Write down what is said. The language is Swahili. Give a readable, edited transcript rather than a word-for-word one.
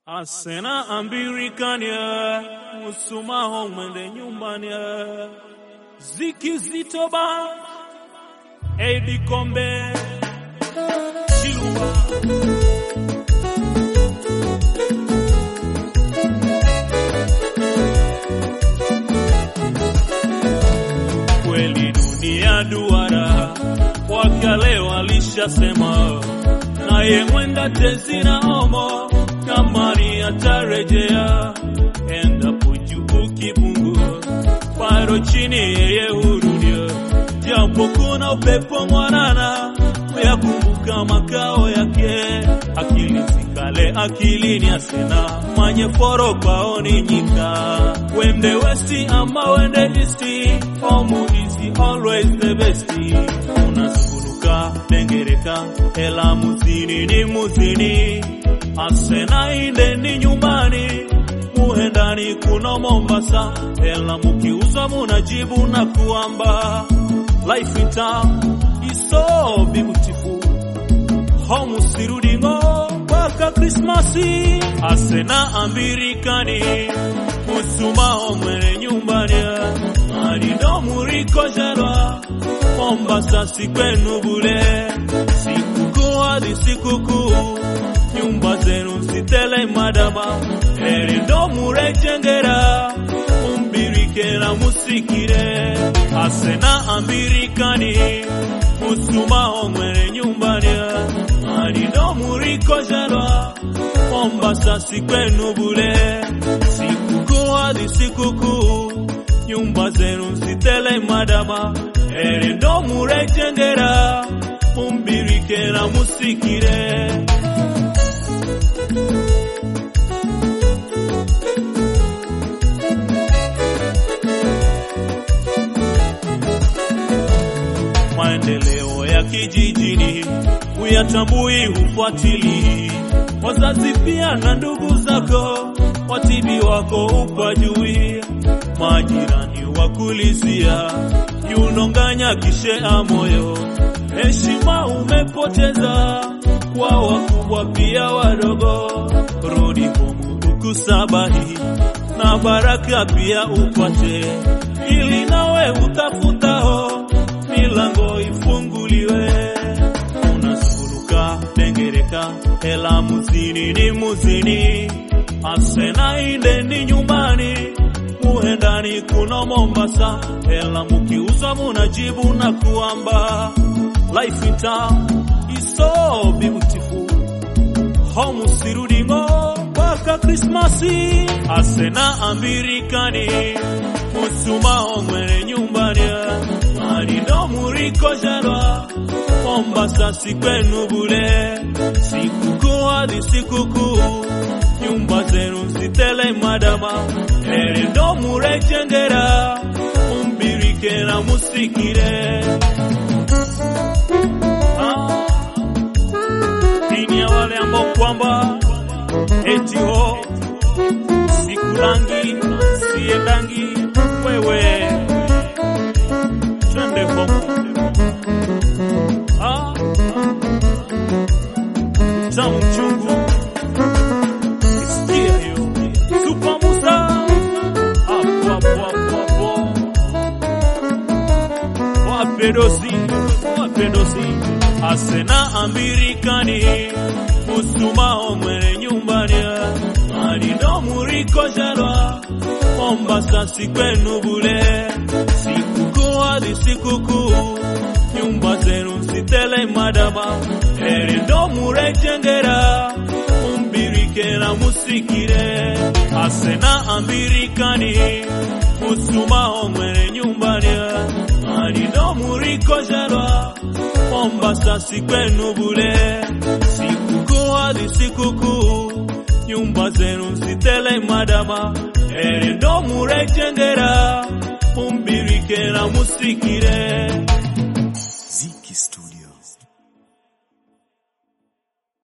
Asena ambirikania musumaho mwende nyumbani ziki zitoba Edi Kombe Chiluba kweli dunia duara wakale walishasema naye mwenda tezina omo kamani atarejea endapo juu kipungua paro chini yeye hurudia japo kuna upepo mwanana kuyakumbuka makao yake akili zikale akilini asena manye foro kwaoni nyika wende westi ama wende easti omu easy always the besti unazunguluka dengereka ela muzini ni muzini asena inde ni nyumbani muhendani kuna Mombasa ela mukiuza munajibu na kuamba life in town is so beautiful home sirudi ngo baka Christmasi asena ambirikani musuma omwene nyumbani arido muriko jalwa Mombasa sikwenu bule sikukuu hadi sikukuu nyumba zenu sitele madama erido murejengera umbirike na musikire asena ambirikani musuma omwene nyumbani arido muriko jalwa Mombasa sikwenu bule sikukuu hadi sikukuu nyumba zenu sitele madama erido murejengera umbirike na musikire maendeleo ya kijijini uyatambui ufuatili wazazi pia na ndugu zako watibi wako upajui majirani wakulizia yunonganya kishea moyo heshima umepoteza kwa wakubwa pia wadogo rudi kwa Mungu kusabahi na baraka pia upate ili nawe utafutao milango ifunguliwe unazunguluka dengereka ela muzini ni muzini asena inde ni nyumbani muhendani kuna Mombasa ela mukiuza munajibu na kuamba life in town is so beautiful home sirudi ngo baka Christmasi asena ambirikani musuma omwene nyumbani arido muriko jalwa Mombasa sikwenu bule sikukuu hadi sikukuu nyumba zenu sitele madama erido murejengera umbirike na musikire dini ya wale ambao kwamba eti ho sikulangi siendangi wewe twende huko tamu chungu isikia hiyo Super Musa hapo wapedosi asena ambirikani musuma omwene nyumbani arido muriko jalwa Mombasa sikwenu bule sikukuu hadi sikukuu nyumba zenu sitele madama erido murejengera umbirike na musikire asena ambirikani musuma omwene nyumbani arido muriko jalwa Mombasa sikwenu bule sikukuu hadi sikukuu nyumba zenu sitele madama erido murejengera umbirike na musikire